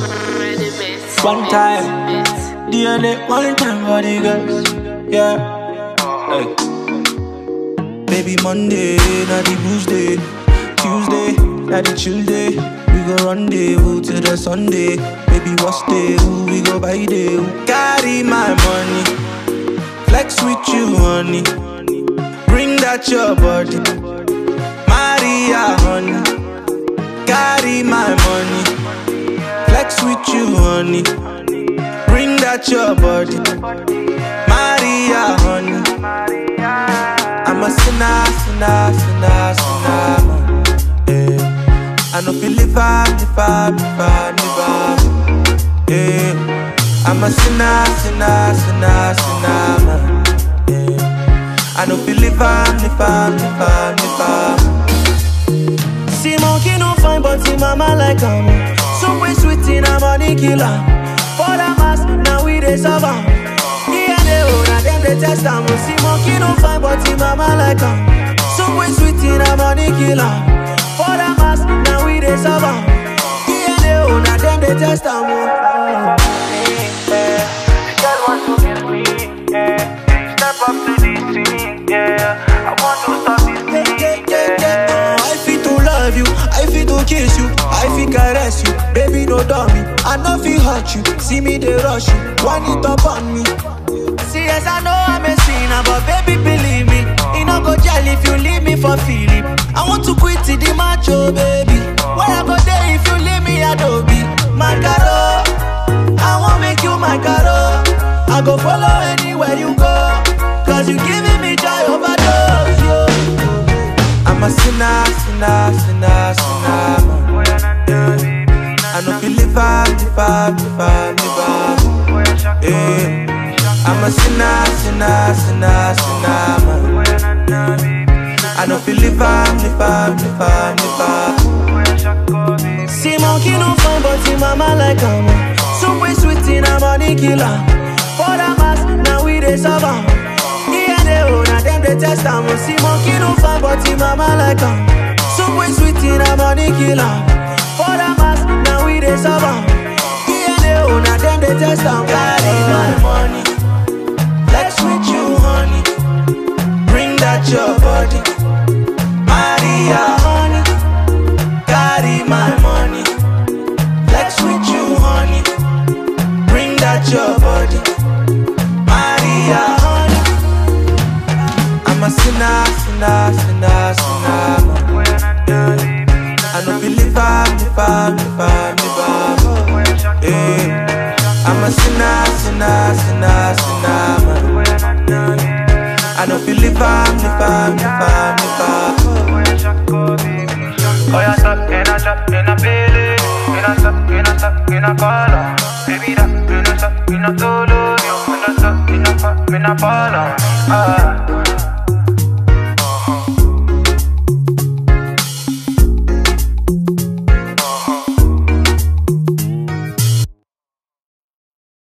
One time, DNA, one time for the girls. Yeah. Hey. Baby Monday, not the booze day. Tuesday, not the chill day. We go rendezvous till the Sunday. Baby, what's day? Who we go buy day? Who carry my money? Flex with you, honey. Bring that your body. Maria, honey. Carry my money. Flex with you, honey. Bring that your body. Maria, honey. I'm a sinner, sinner, sinner, sinner. Yeah. I know feel live, yeah. I'm a sinner, sinner, sinner, sinner. Yeah. I know feel live, See monkey no fine, but see mama like her. So we sweet in a money killer. For the mask, now we dey serve am. Yeah, they own and them they test am. See monkey no fine, but see mama like her. So we sweet in a money killer. For the mask, now we dey serve am. Yeah, they own and them they test am. Girl want to get me, yeah. Step up to this scene, yeah. I want to stop this scene, yeah. I feel to love you, I feel to kiss you, I feel caress you. Baby, no dummy, I know feel hurt you. See me, they rush you, want it up on me. See, yes, I know I'm a sinner, but baby, believe me, it no go jail if you leave me for feeling. I want to quit the macho, baby. Where I go there if you leave me, Adobe. My caro, I won't make you my caro. I go follow anywhere you go, cause you giving me joy overdose, yo. I'm a sinner, sinner, sinner, sinner. I know feel live, yeah. I'm a sinner, sinner, sinner, sinner. I know feel live, See monkey no fun, but see mama like her. So we sweet in a money killer. For the mask, now we dey serve am. Yeah, they own and them they test am. See monkey no fun, but see mama like her. So we sweet in a money killer. For the mask, now we dey serve am. Yeah, they own and them they test am. Carry my money, flex with you, honey. Bring that your body, Maria, honey. Carry my money, flex with you, honey. Bring that your body, Maria, honey. I'm a sinner, sinner, sinner, sinner. Yeah. I know feel live, yeah. I'm a sinner, sinner, sinner, sinner. I know feel live, Oh, yeah, stop, and I stop, and I feel it. And I stop, and I stop, and I follow. Baby, that, and I stop, and I solo. And I stop, and I follow.